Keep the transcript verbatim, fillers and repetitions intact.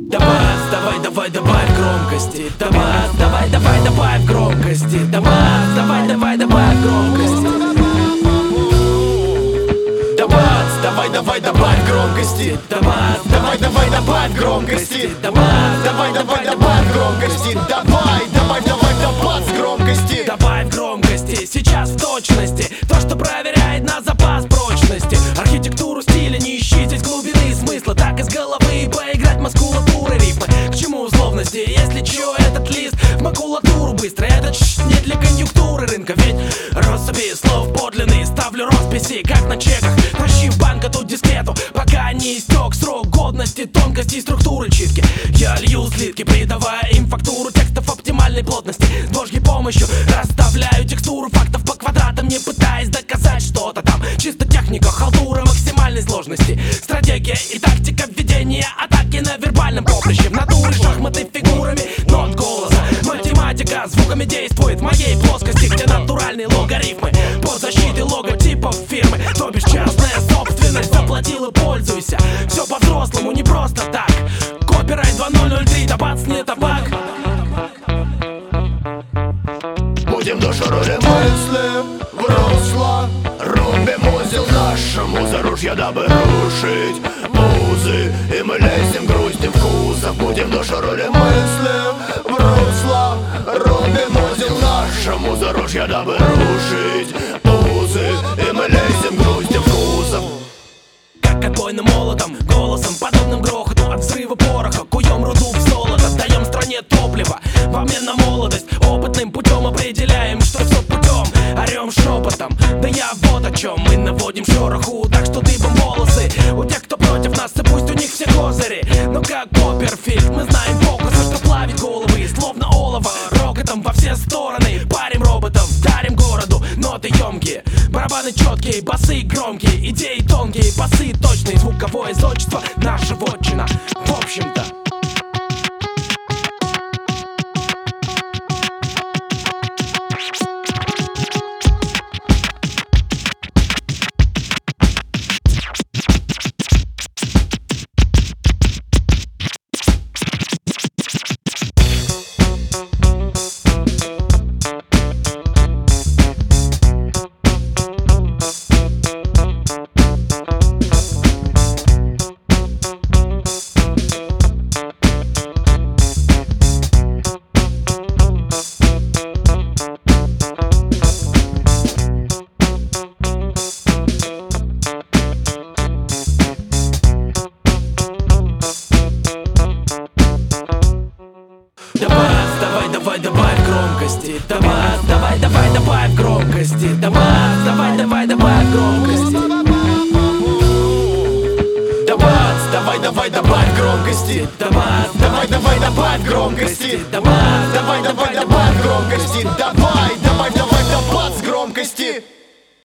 Давай, давай, давай, добавь громкости. Давай, давай, давай, добавь громкости. Давай, давай, давай, добавь громкости. Давай, давай, давай, добавь громкости. Давай, давай, давай, добавь громкости. Давай, давай, давай, добавь громкости. Давай, давай, давай, добавь громкости. Добавь громкости, сейчас в точности то, что проверяет на запас прочности. Архитектуру стиля не ищи, здесь глубины смысла. Так из головы поиграть маскулатуры рифмы. К чему условности, если чё, этот лист в макулатуру быстро. Этот ш не для конъюнктуры рынка, ведь россыпи слов подлинные. Ставлю росписи, как на чеках. Тащи в банк эту дискету, пока не истек срок годности, тонкости и структуры читки. Я лью слитки, придавая им фактуру текстов оптимальной плотности. С божьей помощью расставляю текстуру фактов по квадратам, не пытаясь доказать что-то там. Чисто техника, халтура максимальной сложности. Стратегия и тактика введения атаки на вербальном поприще. В натуре шахматы фигурами, нот голоса. Математика звуками действует в моей плоскости, где натуральные логарифмы под защитой логотипов фирмы. То бишь частная собственность, заплатил и пользуйся. Все по-взрослому, не просто так. Копирайт два ноль ноль три, да бац, не табак. Будем душу роли мысли в русло, рубим узел нашему заружья, дабы рушить музы. И мы лезем, грустим в кузов. Будем душу роли мысли в русло, рубим узел нашему заружья, дабы рушить музы. И мы лезем, грустим в кузов. Как отбойным молотом, голосом, подобным грохоту от взрыва пороха. Куем руду в золото, даем стране топливо в обмен на молодость. Опытным путем определяем, что все путем. Орем шепотом, да я вот о чем. Мы наводим шороху, так что дыбом волосы у тех, кто против нас, и пусть у них все козыри. Но как Копперфильд, мы знаем фокусы, что плавит головы, словно олово. Рокотом во все стороны, парим роботов, дарим городу ноты емкие. Барабаны четкие, басы громкие, идеи тонкие, басы точные. Звуковое зодчество, наша вотчина, в общем-то. Давай, давай, добавь громкости. Давай, давай, давай, добавь громкости. Давай, давай, давай, добавь громкости. Давай, давай, давай, добавь громкости. Давай, давай, давай, добавь громкости. Давай, давай, давай,